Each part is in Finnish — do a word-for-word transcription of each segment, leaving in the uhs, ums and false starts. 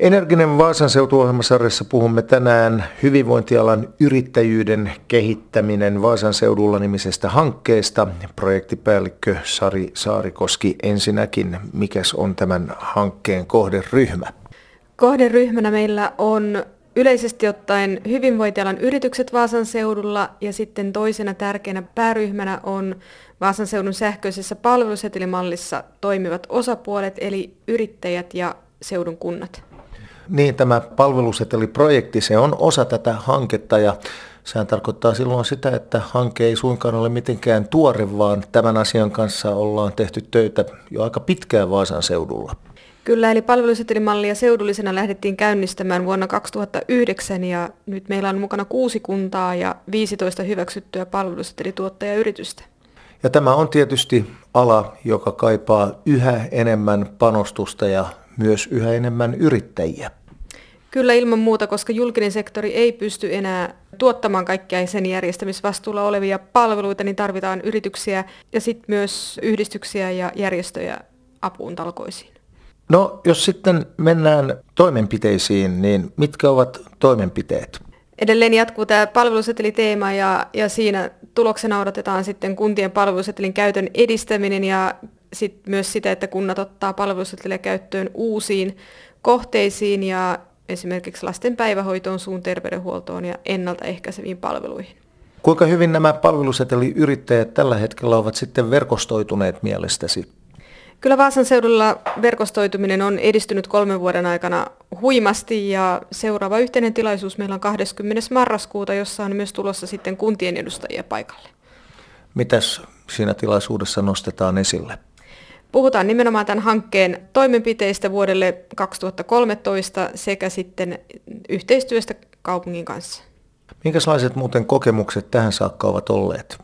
Energinen Vaasan seutu-ohjelmasarjassa puhumme tänään hyvinvointialan yrittäjyyden kehittäminen Vaasan seudulla -nimisestä hankkeesta. Projektipäällikkö Sari Saarikoski, ensinnäkin, mikäs on tämän hankkeen kohderyhmä? Kohderyhmänä meillä on yleisesti ottaen hyvinvointialan yritykset Vaasan seudulla ja sitten toisena tärkeänä pääryhmänä on Vaasan seudun sähköisessä palvelusetelimallissa toimivat osapuolet eli yrittäjät ja seudun kunnat. Niin, tämä palveluseteliprojekti, se on osa tätä hanketta ja sehän tarkoittaa silloin sitä, että hanke ei suinkaan ole mitenkään tuore, vaan tämän asian kanssa ollaan tehty töitä jo aika pitkään Vaasan seudulla. Kyllä, eli palvelusetelimallia seudullisena lähdettiin käynnistämään vuonna kaksituhattayhdeksän ja nyt meillä on mukana kuusi kuntaa ja viisitoista hyväksyttyä palvelusetelituottajayritystä. Ja tämä on tietysti ala, joka kaipaa yhä enemmän panostusta ja myös yhä enemmän yrittäjiä. Kyllä ilman muuta, koska julkinen sektori ei pysty enää tuottamaan kaikkia sen järjestämisvastuulla olevia palveluita, niin tarvitaan yrityksiä ja sitten myös yhdistyksiä ja järjestöjä apuun talkoisiin. No, jos sitten mennään toimenpiteisiin, niin mitkä ovat toimenpiteet? Edelleen jatkuu tämä palveluseteliteema ja, ja siinä tuloksena odotetaan sitten kuntien palvelusetelin käytön edistäminen ja sit myös sitä, että kunnat ottaa palveluseteliä käyttöön uusiin kohteisiin ja esimerkiksi lasten päivähoitoon, suun terveydenhuoltoon ja ennaltaehkäiseviin palveluihin. Kuinka hyvin nämä palveluseteliyrittäjät tällä hetkellä ovat sitten verkostoituneet mielestäsi? Kyllä Vaasan seudulla verkostoituminen on edistynyt kolmen vuoden aikana huimasti ja seuraava yhteinen tilaisuus meillä on kahdeskymmenes marraskuuta, jossa on myös tulossa sitten kuntien edustajia paikalle. Mitäs siinä tilaisuudessa nostetaan esille? Puhutaan nimenomaan tämän hankkeen toimenpiteistä vuodelle kaksituhattakolmetoista sekä sitten yhteistyöstä kaupungin kanssa. Minkälaiset muuten kokemukset tähän saakka ovat olleet?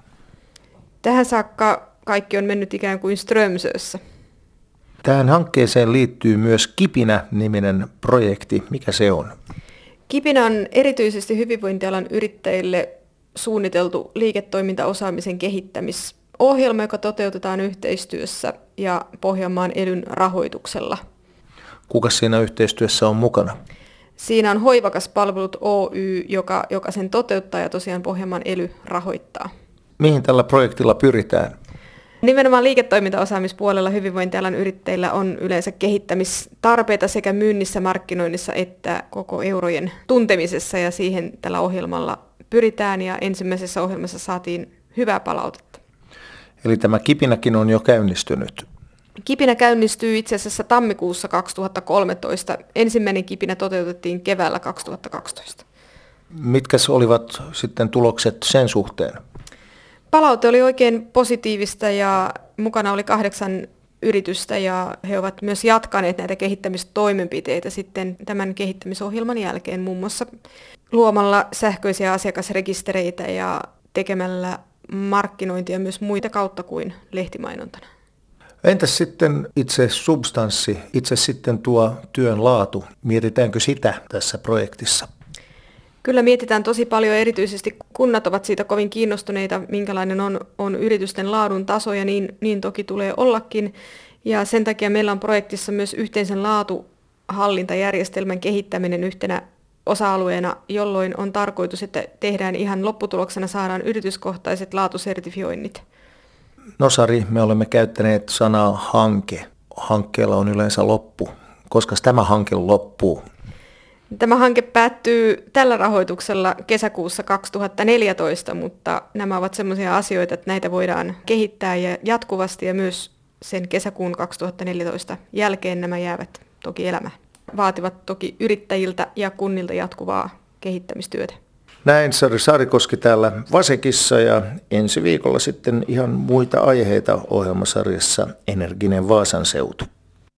Tähän saakka kaikki on mennyt ikään kuin Strömsössä. Tähän hankkeeseen liittyy myös Kipinä-niminen projekti. Mikä se on? Kipinä on erityisesti hyvinvointialan yrittäjille suunniteltu liiketoimintaosaamisen kehittämisohjelma, joka toteutetaan yhteistyössä ja Pohjanmaan elyn rahoituksella. Kuka siinä yhteistyössä on mukana? Siinä on Hoivakas Palvelut Oy, joka, joka sen toteuttaa ja tosiaan Pohjanmaan ely rahoittaa. Mihin tällä projektilla pyritään? Nimenomaan liiketoimintaosaamispuolella hyvinvointialan yrittäjillä on yleensä kehittämistarpeita sekä myynnissä, markkinoinnissa että koko eurojen tuntemisessa ja siihen tällä ohjelmalla pyritään ja ensimmäisessä ohjelmassa saatiin hyvää palautetta. Eli tämä Kipinäkin on jo käynnistynyt. Kipinä käynnistyy itse asiassa tammikuussa kaksituhattakolmetoista. Ensimmäinen Kipinä toteutettiin keväällä kaksituhattakaksitoista. Mitkäs olivat sitten tulokset sen suhteen? Palaute oli oikein positiivista ja mukana oli kahdeksan yritystä ja he ovat myös jatkaneet näitä kehittämistoimenpiteitä sitten tämän kehittämisohjelman jälkeen muun muassa luomalla sähköisiä asiakasrekistereitä ja tekemällä markkinointia myös muita kautta kuin lehtimainontana. Entäs sitten itse substanssi, itse sitten tuo työn laatu? Mietitäänkö sitä tässä projektissa? Kyllä mietitään tosi paljon, erityisesti kunnat ovat siitä kovin kiinnostuneita, minkälainen on, on yritysten laadun taso ja niin, niin toki tulee ollakin. Ja sen takia meillä on projektissa myös yhteisen laatuhallintajärjestelmän kehittäminen yhtenä osa-alueena, jolloin on tarkoitus, että tehdään ihan lopputuloksena saadaan yrityskohtaiset laatusertifioinnit. No Sari, me olemme käyttäneet sanaa hanke. Hankkeella on yleensä loppu. Koska tämä hanke loppuu? Tämä hanke päättyy tällä rahoituksella kesäkuussa kaksituhattaneljätoista, mutta nämä ovat sellaisia asioita, että näitä voidaan kehittää ja jatkuvasti ja myös sen kesäkuun kaksituhattaneljätoista jälkeen nämä jäävät toki elämään. Vaativat toki yrittäjiltä ja kunnilta jatkuvaa kehittämistyötä. Näin Sari Saarikoski täällä Vasekissa ja ensi viikolla sitten ihan muita aiheita ohjelmasarjassa Energinen Vaasan seutu.